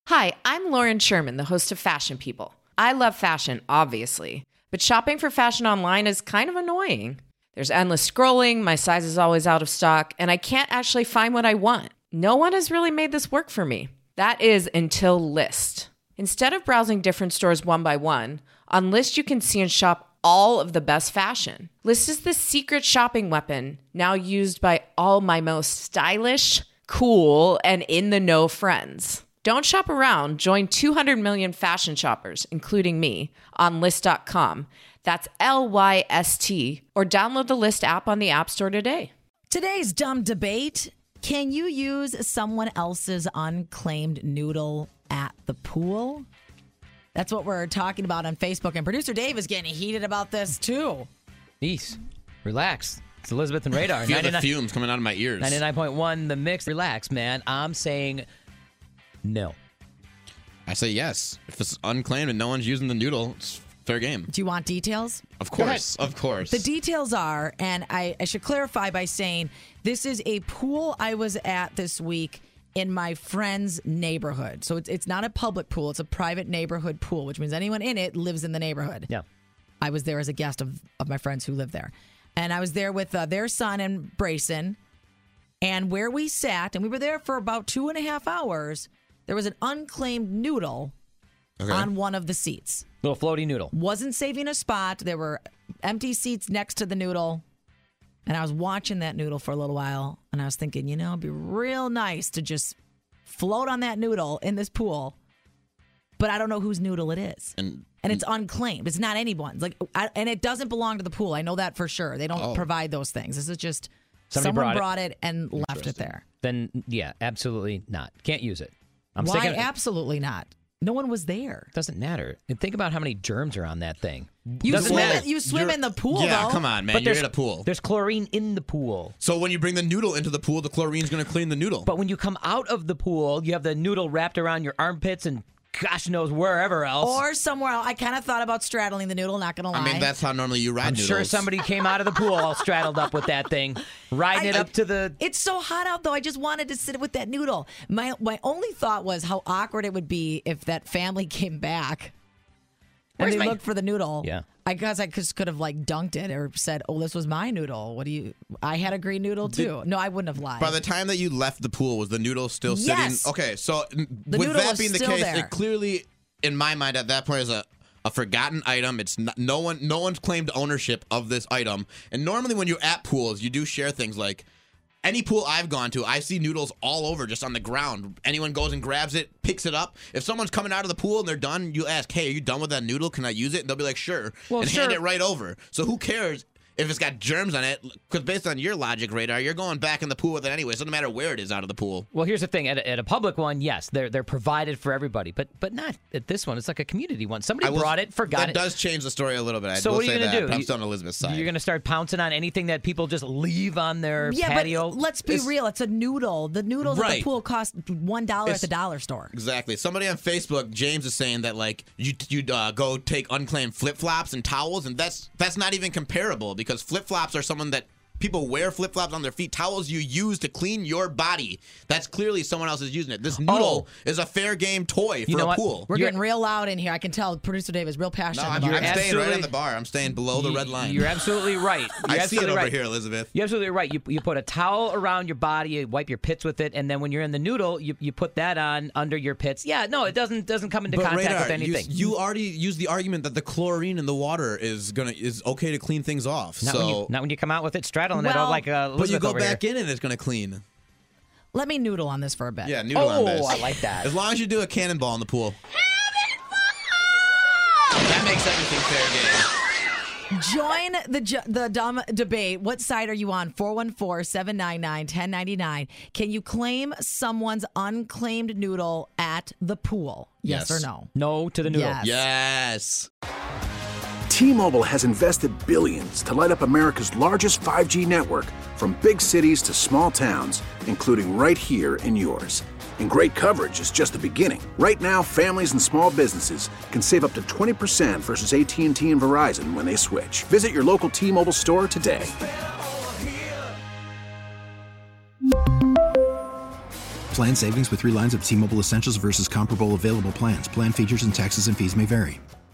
Hi, I'm Lauren Sherman, the host of Fashion People. I love fashion, obviously, but shopping for fashion online is kind of annoying. There's endless scrolling, my size is always out of stock, and I can't actually find what I want. No one has really made this work for me. That is until Lyst. Instead of browsing different stores one by one, on Lyst you can see and shop all of the best fashion. Lyst is the secret shopping weapon, now used by all my most stylish, cool, and in-the-know friends. Don't shop around. Join 200 million fashion shoppers, including me, on Lyst.com. That's Lyst, or download the Lyst app on the App Store today. Today's dumb debate: can you use someone else's unclaimed noodle at the pool? That's what we're talking about on Facebook, and producer Dave is getting heated about this too. Peace. Relax. It's Elizabeth and Radar. Feel the fumes coming out of my ears. 99.1 The Mix. Relax, man. I'm saying no. I say yes. If it's unclaimed and no one's using the noodle, it's fair game. Do you want details? Of course. Of course. The details are, and I should clarify by saying this is a pool I was at this week in my friend's neighborhood. So it's not a public pool. It's a private neighborhood pool, which means anyone in it lives in the neighborhood. Yeah. I was there as a guest of my friends who live there. And I was there with their son and Brayson. And where we sat, and we were there for about 2.5 hours, there was an unclaimed noodle on one of the seats. Little floaty noodle. Wasn't saving a spot. There were empty seats next to the noodle. And I was watching that noodle for a little while. And I was thinking, it'd be real nice to just float on that noodle in this pool. But I don't know whose noodle it is. And it's unclaimed. It's not anyone's. And it doesn't belong to the pool. I know that for sure. They don't provide those things. This is just someone brought it and left it there. Then, yeah, absolutely not. Can't use it. Why absolutely not? No one was there. Doesn't matter. And think about how many germs are on that thing. You swim in the pool, yeah, though. come on, man. You're in a pool. There's chlorine in the pool. So when you bring the noodle into the pool, the chlorine's going to clean the noodle. But when you come out of the pool, you have the noodle wrapped around your armpits and gosh knows wherever else. Or somewhere else. I kind of thought about straddling the noodle, not going to lie. I mean, that's how normally you ride noodles. I'm sure somebody came out of the pool all straddled up with that thing, riding it up to the... It's so hot out, though. I just wanted to sit with that noodle. My only thought was how awkward it would be if that family came back and they looked for the noodle. Yeah. I guess I just could have dunked it or said, "Oh, this was my noodle. I had a green noodle too." No, I wouldn't have lied. By the time that you left the pool, was the noodle still sitting? Yes. Okay, so The with noodle that was being the still case, there. it clearly, in my mind, at that point, is a forgotten item. It's not, no one's claimed ownership of this item. And normally, when you're at pools, you do share things like. Any pool I've gone to, I see noodles all over just on the ground. Anyone goes and grabs it, picks it up. If someone's coming out of the pool and they're done, you ask, hey, are you done with that noodle? Can I use it? And they'll be like, sure. Hand it right over. So who cares if it's got germs on it? Because based on your logic, Radar, you're going back in the pool with it anyway. So it doesn't matter where it is out of the pool. Well, here's the thing. At a public one, yes, they're provided for everybody. But not at this one. It's like a community one. Somebody brought it, forgot it. That does change the story a little bit. So what are you going to do? I'm still on Elizabeth's side. You're going to start pouncing on anything that people just leave on their patio? But let's be real. It's a noodle. The noodles at the pool cost $1 at the dollar store. Exactly. Somebody on Facebook, James, is saying that you go take unclaimed flip-flops and towels, and that's not even comparable because flip-flops are someone that people wear flip-flops on their feet. Towels you use to clean your body. That's clearly someone else is using it. This noodle is a fair game toy for a pool. We're getting real loud in here. I can tell producer Dave is real passionate about it. I'm staying right on the bar. I'm staying below the red line. You're absolutely right. I see it over here, Elizabeth. You're absolutely right. You put a towel around your body, you wipe your pits with it, and then when you're in the noodle, you put that on under your pits. Yeah, no, it doesn't come into contact with anything. You already used the argument that the chlorine in the water is okay to clean things off. Not when you come out with it straddling it all like but you go back in and it's going to clean. Let me noodle on this for a bit. Yeah, noodle on this. Oh, I like that. As long as you do a cannonball in the pool. Cannonball! That makes everything fair game. Join the dumb debate. What side are you on? 414-799-1099. Can you claim someone's unclaimed noodle at the pool? Yes or no? No to the noodle. Yes. T-Mobile has invested billions to light up America's largest 5G network, from big cities to small towns, including right here in yours. And great coverage is just the beginning. Right now, families and small businesses can save up to 20% versus AT&T and Verizon when they switch. Visit your local T-Mobile store today. Plan savings with 3 lines of T-Mobile Essentials versus comparable available plans. Plan features and taxes and fees may vary.